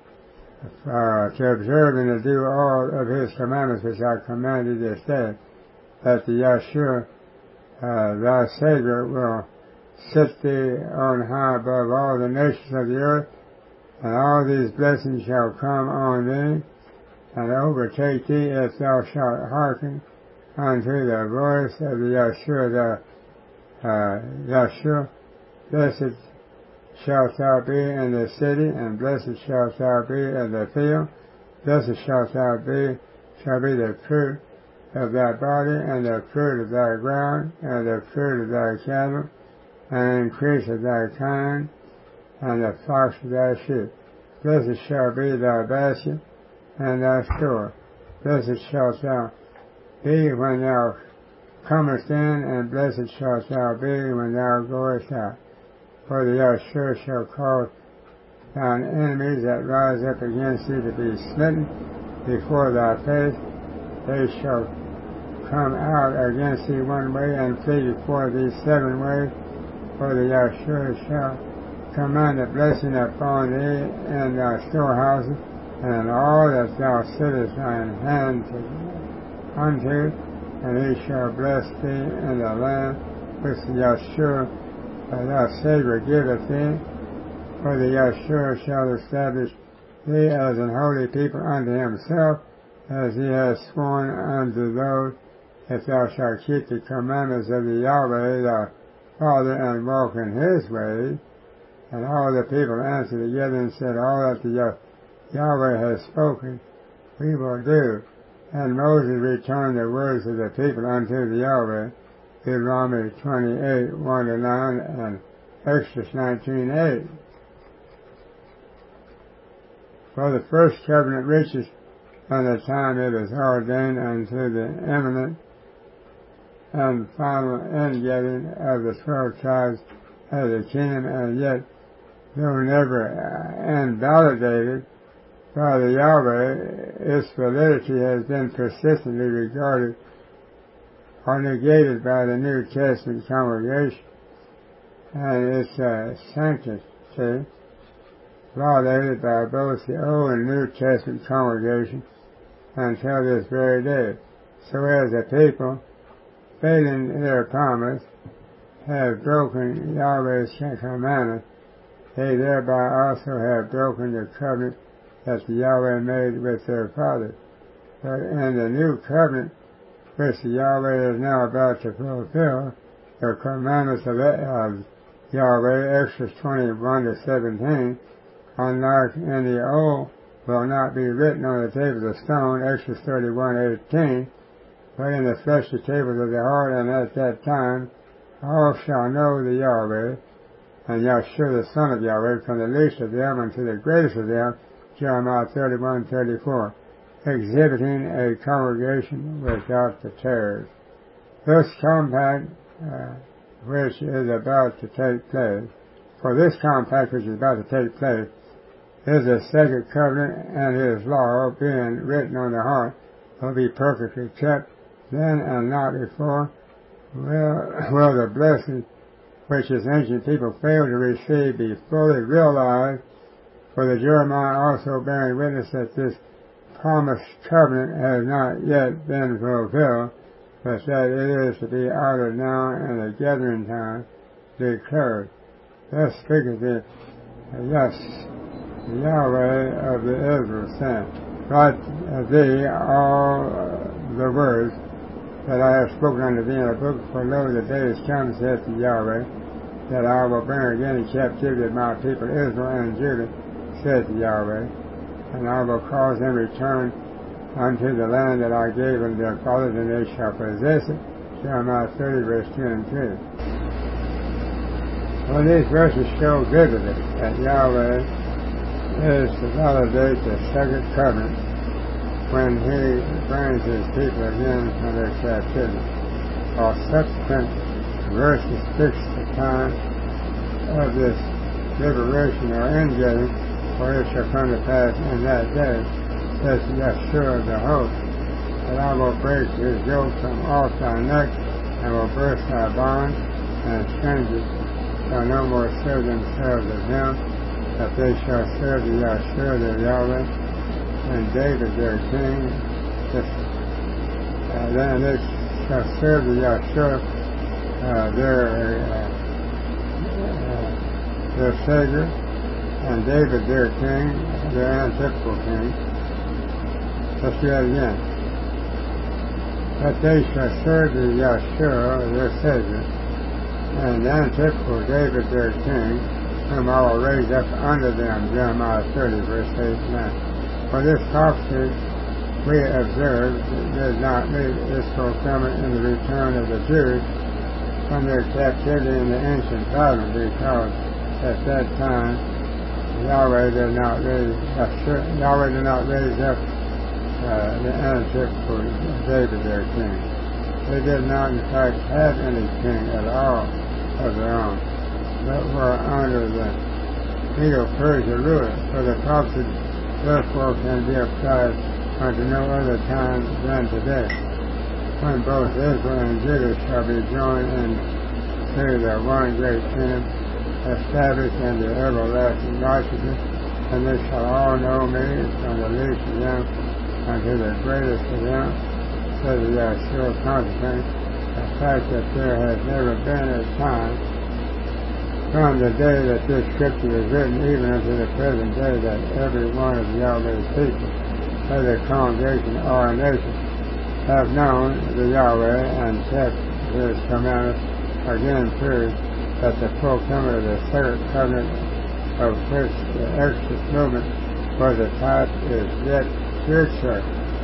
uh, to observe and to do all of his commandments which I command thee this day, that the Yahshua, uh, thy Savior, will set thee on high above all the nations of the earth, and all these blessings shall come on thee, and overtake thee if thou shalt hearken unto the voice of the Yahshua, the uh, Yahshua. Blessed shalt thou be in the city, and blessed shalt thou be in the field. Blessed shalt thou be, shall be the fruit of thy body, and the fruit of thy ground, and the fruit of thy cattle, and increase of thy kind, and the flocks of thy sheep. Blessed shall be thy basket and thy store. Blessed shalt thou be when thou comest in, and blessed shalt thou be when thou goest out. For the Yahshua shall cause thine enemies that rise up against thee to be smitten before thy face. They shall come out against thee one way, and flee before thee seven ways. For the Yahshua shall command a blessing upon thee in thy storehouses, and in all that thou settest thine hand to, unto, and he shall bless thee in the land which the Yahshua thy Savior giveth thee. For the Yahshua shall establish thee as an holy people unto himself, as he has sworn unto those, if thou shalt keep the commandments of the Yahweh thy Father, and walk in his ways. And all the people answered together and said, all that the Yah- Yahweh has spoken, we will do. And Moses returned the words of the people unto the Yahweh, Deuteronomy twenty-eight, one to nine, and Exodus nineteen, eight. For the first covenant reaches from the time it is ordained unto the imminent and final ingetting of the twelve tribes of the kingdom, and yet, though never invalidated by the Yahweh, its validity has been persistently regarded or negated by the New Testament congregation, and its uh, sanctity violated by both the Old and New Testament congregation until this very day. So as the people, failing their promise, have broken Yahweh's commandment, they thereby also have broken the covenant that the Yahweh made with their fathers. But in the new covenant, which the Yahweh is now about to fulfill, the commandments of, of Yahweh, Exodus twenty-one to seventeen, unlike in the old, will not be written on the tables of stone, Exodus thirty-one, eighteen, but in the fleshy tables of the heart, and at that time all shall know the Yahweh, and Yahshua the Son of Yahweh, from the least of them unto the greatest of them, Jeremiah thirty-one, thirty-four, exhibiting a congregation without the tares. This compact, uh, which is about to take place, for this compact which is about to take place, is the second covenant, and his law, being written on the heart, will be perfectly kept then and not before. Will, will the blessing which his ancient people failed to receive be fully realized, for the Jeremiah also bearing witness that this promised covenant has not yet been fulfilled, but that it is to be uttered now in the gathering time declared. Thus speaketh the yes, the Yahweh of the Israel, saying, Write thee all the words that I have spoken unto thee in a book, for lo, the day is come, saith the Yahweh, that I will bring again in captivity my people Israel and Judah, saith the Yahweh, and I will cause them return unto the land that I gave unto their fathers, and they shall possess it. Jeremiah thirty, verse two and three. Well, these verses show vividly that Yahweh is to validate the second covenant when he brings his people again from their captivity. While subsequent verses fix the time of this liberation or ingetting, for it shall come to pass in that day, says Yahshua the host, that I will break his yoke from off thy neck, and will burst thy bonds, and strangers shall no more serve themselves of him, that they shall serve the Yahshua the Yahweh, and David their king. This, uh, then they shall serve the Yahshua, uh, their uh, uh, their Savior, and David their king, their antithetical king. Let's do that again. That they shall serve the Yahshua, their Savior, and the antipode David, their King, whom I will raise up under them. Jeremiah thirty, verse eight and nine. For this prophecy we observe did not meet its fulfillment in the return of the Jews from their captivity in the ancient Babylon, because at that time Yahweh did not raise Yahweh did not raise up uh, the antipode David, their king. They did not, in fact, have any king at all of their own, but were under the Medo-Persian ruler. For the prophecy therefore can be applied unto no other time than today, when both Israel and Judah shall be joined into the one great kingdom, established in the everlasting righteousness, and they shall all know me, from the least of them unto the greatest of them, says the Yahshua consequence, the fact that there has never been a time from the day that this scripture was written, even unto the present day, that every one of Yahweh's people, whether congregation or a nation, have known the Yahweh and kept his commandments. Again proves that the fulfillment of the third covenant, of which the Exodus movement was a type, is yet future.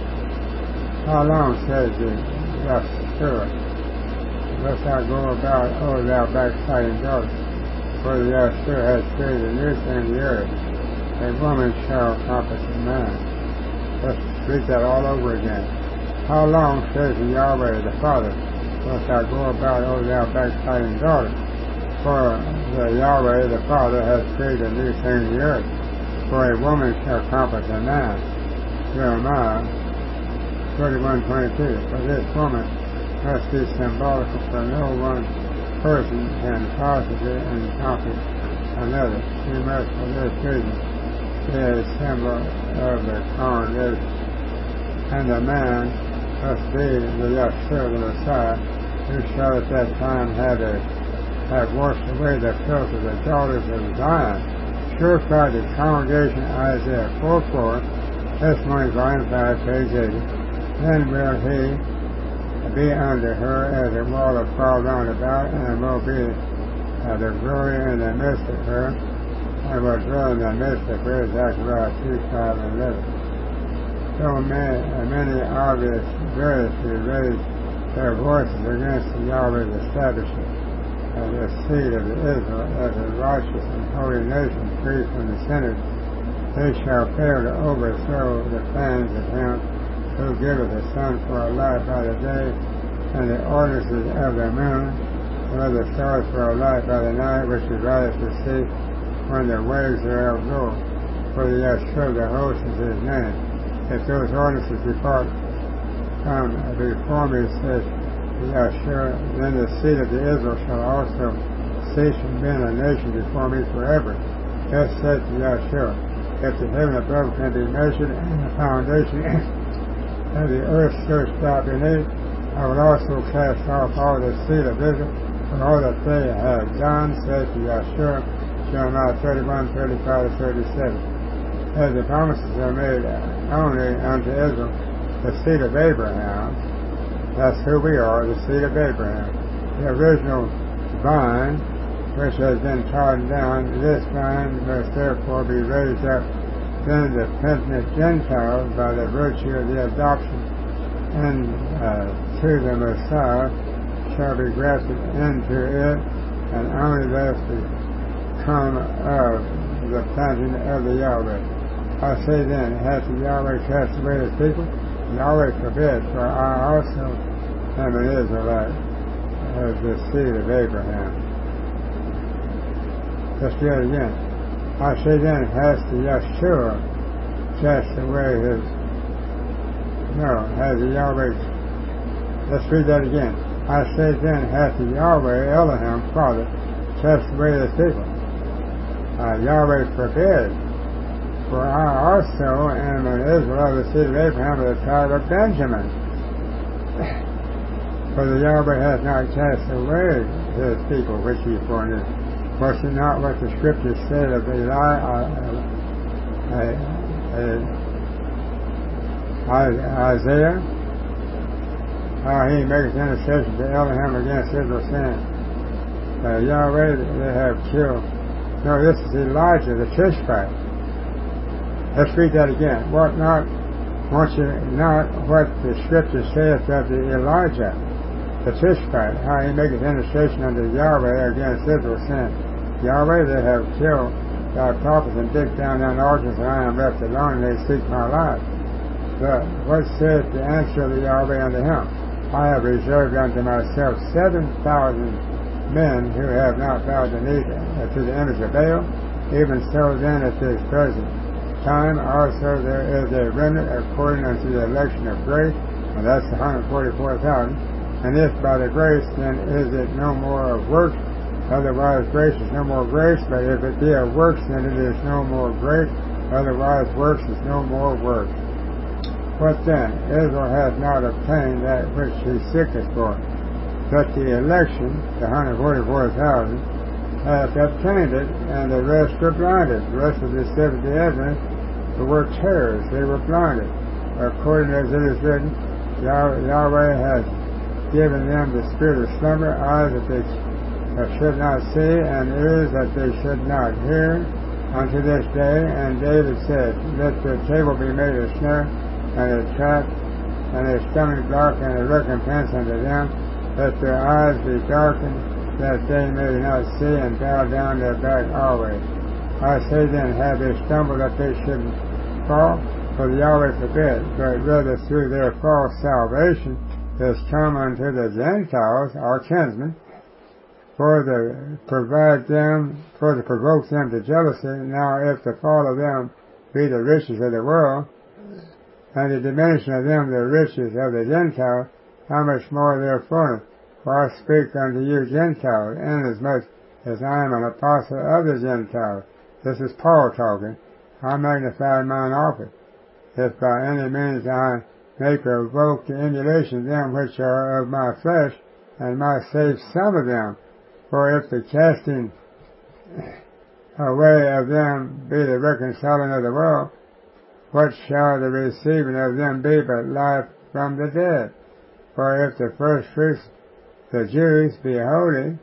How long, says the Yahshua, dost thou go about, O thou backsliding daughter? For the Yahshua has created a new thing in the earth. A woman shall compass a man. Let's read that all over again. How long, says the Yahweh the Father, dost thou go about, O thou backsliding daughter? For the Yahweh the Father has created a new thing in the earth. For a woman shall compass a man. Jeremiah thirty-one twenty-two. For this woman must be symbolical, for no one person can possibly encompass another. She must, for this reason, be a symbol of the congregation. And the man must be the Yahshua, the Messiah, who shall at that time have a, have washed away the filth of the daughters of Zion. Purified the congregation, Isaiah forty-four, Testimony, volume five, page eighty. Then will he be under her as a wall of fire round about, and will be uh, the glory in the midst of her, and will dwell in the midst of her, Zechariah two, five, and eleven. So many, uh, many obvious verses raise their voices against the Yahweh's establishment of the seed of Israel as a righteous and holy nation, free from the sinners. They shall fail to overthrow the plans of him who giveth the sun for a light by the day, and the ordinances of the moon, or the stars for a light by the night, which is right to see when the waves thereof go. For the Yahshua the host is his name. If those ordinances depart from before me, says the Yahshua, then the seed of the Israel shall also cease from being a nation before me forever. Thus said the Yahshua, if the heaven above can be measured, and the foundation of the earth searched out beneath, I will also cast off all the seed of Israel for all that they have done, says the Yahshua, Jeremiah thirty-one, thirty-five, thirty-seven. As the promises are made only unto Israel, the seed of Abraham, that's who we are, the seed of Abraham. The original vine, which has been trodden down, this vine must therefore be raised up. Then the penitent Gentiles, by the virtue of the adoption and uh, to the Messiah, shall be grafted into it, and only thus become of the planting of the Yahweh. I say then, hath the Yahweh cast away his people? Yahweh forbid, for I also am an Israelite, as the seed of Abraham. Let's do it again. I say then, has the Yahshua cast away his... No, has the Yahweh... Let's read that again. I say then, hath the Yahweh, Elohim, Father, cast away his people? Uh, Yahweh forbid. For I also am an Israelite, the seed of Abraham, of the tribe of Benjamin. For the Yahweh has not cast away his people, which he foreknew. Was it not what the scriptures said of Eli, uh, uh, uh, Isaiah, how he makes intercession to Elohim against Israel's sin. Uh, Yahweh, they have killed. No, this is Elijah, the Tishbite. Let's read that again. What not, want you not what the scripture saith of the Elijah, the Tishbite, how he maketh intercession unto Yahweh against Israel's sin. Yahweh, they have killed thy prophets and digged down thine altars, and I am left alone, and they seek my life. But what saith the answer of the Yahweh unto him? I have reserved unto myself seven thousand men who have not bowed the knee to the image of Baal. Even so then at this present time also there is a remnant according unto the election of grace, and that's the one hundred forty-four thousand. And if by the grace, then is it no more of works? Otherwise grace is no more grace. But if it be of works, then it is no more grace. Otherwise works is no more works. What then? Israel hath not obtained that which he seeketh for. But the election, the one hundred forty-four thousand, hath obtained it, and the rest were blinded. The rest of the seventy Advent were terrors, they were blinded. According as it is written, Yah- Yahweh has given them the spirit of slumber, eyes that they should not see, and ears that they should not hear, unto this day. And David said, let the table be made a snare, and a trap, and a stumbling block, and a recompense unto them. Let their eyes be darkened, that they may not see, and bow down their back always. I say then, have they stumbled that they shouldn't fall? For the Yahweh forbid, but rather through their false salvation is come unto the Gentiles, our kinsmen, for to provide them, for to provoke them to jealousy. Now if the fall of them be the riches of the world, and the diminishing of them the riches of the Gentiles, how much more their fullness? For I speak unto you Gentiles, inasmuch as I am an apostle of the Gentiles. This is Paul talking. I magnify mine office, if by any means I may provoke to emulation them which are of my flesh, and might save some of them. For if the casting away of them be the reconciling of the world, what shall the receiving of them be but life from the dead? For if the first fruits, the Jews, be holy,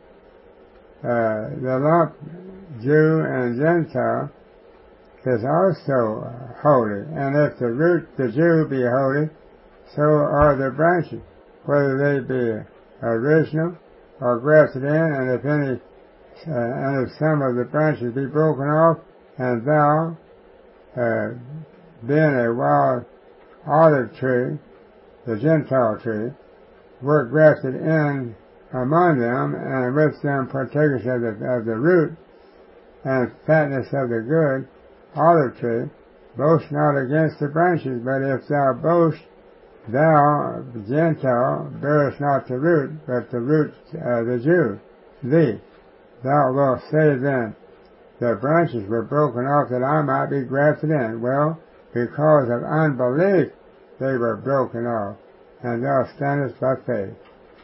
uh, the lump, Jew and Gentile, is also holy. And if the root, the Jew, be holy, so are the branches, whether they be original or grafted in. And if any, uh, and if some of the branches be broken off, and thou, uh, being a wild olive tree, the Gentile tree, were grafted in among them, and with them partakers of the, of the root and fatness of the good olive tree, boast not against the branches. But if thou boast, thou, Gentile, bearest not the root, but the root, uh, the Jew, thee. Thou wilt say then, the branches were broken off that I might be grafted in. Well, because of unbelief they were broken off, and thou standest by faith.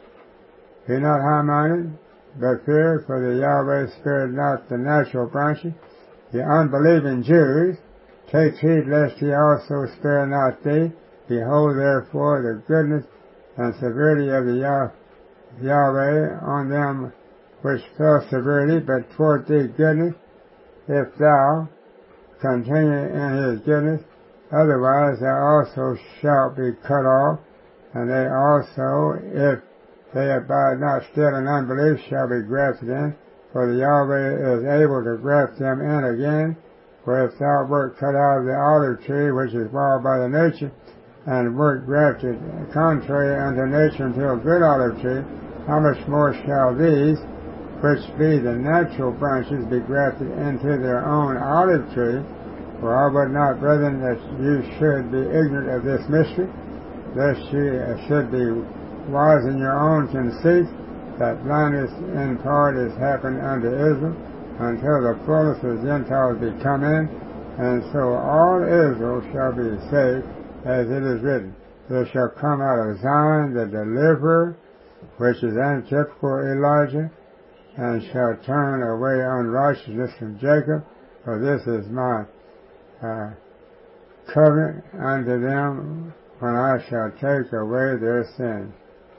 Be not high-minded, but fear, for the Yahweh spared not the natural branches. The unbelieving Jews, take heed lest he also spare not thee. Behold therefore the goodness and severity of the Yah- Yahweh on them which fell severity, but toward thee goodness, if thou continue in his goodness. Otherwise thou also shalt be cut off, and they also, if they abide not still in unbelief, shall be grafted in. For the Yahweh is able to graft them in again. For if thou wert cut out of the olive tree, which is wild by the nature, and wert grafted contrary unto nature into a good olive tree, how much more shall these, which be the natural branches, be grafted into their own olive tree? For I would not, brethren, that you should be ignorant of this mystery, lest you should be wise in your own conceit, that blindness in part is happened unto Israel, until the fullness of the Gentiles be come in, and so all Israel shall be saved, as it is written, there shall come out of Zion the deliverer, which is antithetical Elijah, and shall turn away unrighteousness from Jacob, for this is my Uh, covenant unto them when I shall take away their sin.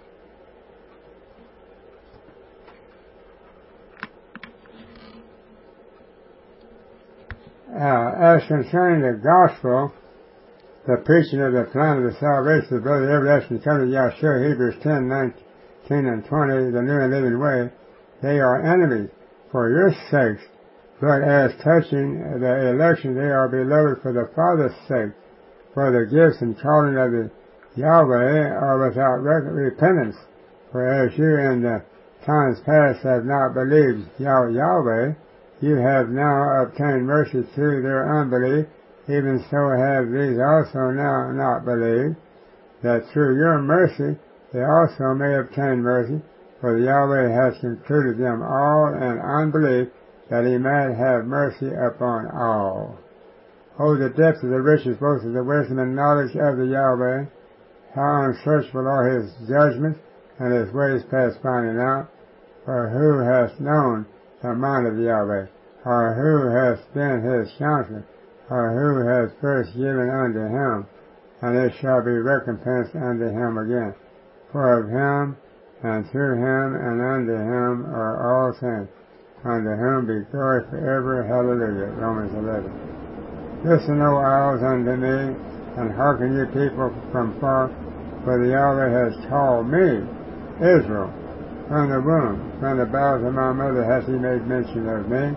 Uh, as concerning the gospel, the preaching of the plan of the salvation of the brother everlasting Son of Yahshua, Hebrews ten, nineteen, and twenty, the New and Living Way, they are enemies for your sakes, but as touching the election, they are beloved for the Father's sake, for the gifts and calling of the Yahweh are without repentance. For as you in the times past have not believed Yahweh, you have now obtained mercy through their unbelief. Even so have these also now not believed, that through your mercy they also may obtain mercy. For the Yahweh has concluded them all in unbelief, that he might have mercy upon all. Oh, the depth of the riches both of the wisdom and knowledge of the Yahweh! How unsearchable are his judgments, and his ways past finding out. For who hath known the mind of Yahweh? Or who hath been his counselor? Or who hath first given unto him? And it shall be recompensed unto him again. For of him, and through him, and unto him are all things. Unto whom be glory forever. Hallelujah. Romans eleven. Listen, O isles, unto me, and hearken, you people from far, for the Yahweh has called me, Israel, from the womb, from the bowels of my mother hath he made mention of me,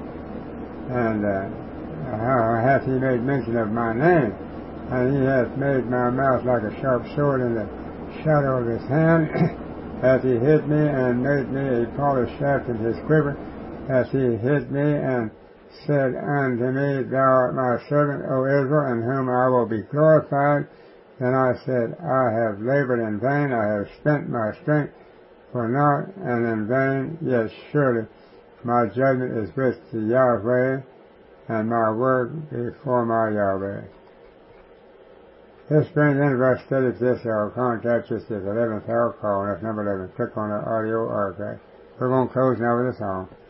and uh, how hath he made mention of my name, and he hath made my mouth like a sharp sword in the shadow of his hand, hath he hid me, and made me a polished shaft in his quiver, hath he hid me, and said unto me, Thou art my servant, O Israel, in whom I will be glorified. Then I said, I have labored in vain, I have spent my strength for naught, and in vain, yet surely my judgment is with the Yahweh, and my word before my Yahweh. This brings into our study this hour. Contact us at the eleventh hour call, and that's number eleven. Click on the audio archive. We're going to close now with a song.